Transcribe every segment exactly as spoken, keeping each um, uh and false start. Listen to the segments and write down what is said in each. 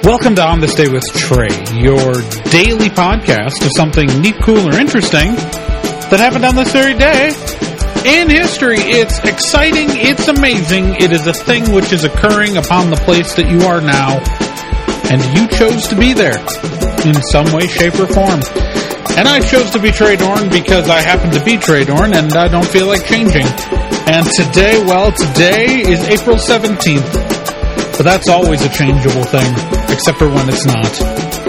Welcome to On This Day with Trey, your daily podcast of something neat, cool, or interesting that happened on this very day in history. It's exciting, it's amazing, it is a thing which is occurring upon the place that you are now, and you chose to be there in some way, shape, or form. And I chose to be Trey Dorn because I happen to be Trey Dorn, and I don't feel like changing. And today, well, today is April seventeenth. But that's always a changeable thing, except for when it's not.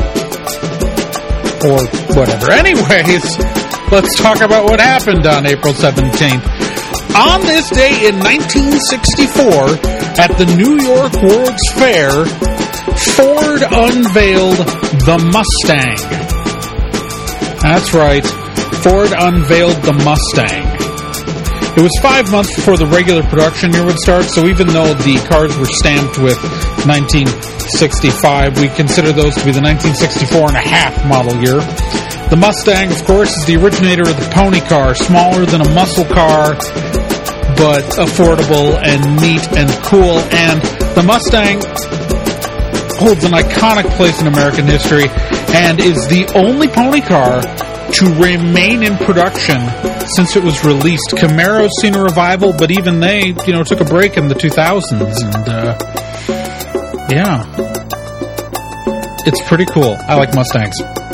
Or whatever. Anyways, let's talk about what happened on April seventeenth. On this day in nineteen sixty-four, at the New York World's Fair, Ford unveiled the Mustang. That's right, Ford unveiled the Mustang. It was five months before the regular production year would start, so even though the cars were stamped with nineteen sixty-five, we consider those to be the nineteen sixty-four and a half model year. The Mustang, of course, is the originator of the pony car, smaller than a muscle car, but affordable and neat and cool. And the Mustang holds an iconic place in American history and is the only pony car to remain in production since it was released. Camaro's seen a revival, but even they, you know, took a break in the two thousands, and, uh, yeah. It's pretty cool. I like Mustangs.